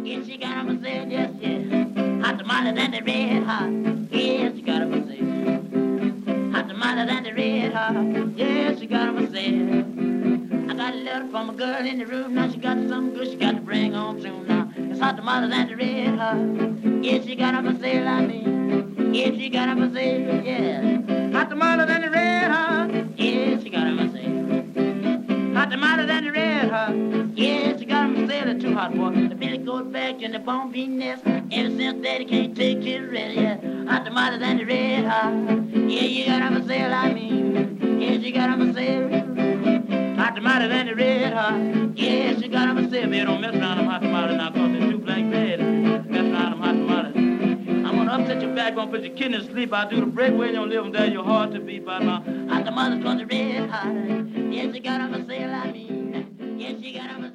Yes, she got 'em a sale, yes, yes. Hot tamales and the red hot. Yes, she got 'em a sale. Hot tamales and the red hot. Yes, she got 'em a sale. I got a letter from a girl in the room. Now she got something good she got to bring on soon now. It's hot tamales and the red hot. Yes, she got 'em a sale, I mean. Yes, she got 'em a sale, yeah. Hot tamales and the red hot. Yes, she got 'em a sale. Hot tamales and the red hot. Yes, she got 'em a sale, too hot boy. The billy goes back in the bone bean nest. Ever since daddy can't take his rest, yeah. Hot tamales and the red hot. Yeah, you got 'em a sale, I mean. Yes, you got 'em a sale. Hot tamales and the red hot. Yes, you got 'em a sale. Baby, don't mess around them hot tamales now, cause they're too black bad. Mess around them hot tamales. I'm gonna upset your back, gonna put your kidneys to sleep. I'll do the breakaway in your living there, your heart to beat by now. Hot tamales cause the red hot. Yes, you got 'em a sale, I mean. Yes, you got 'em a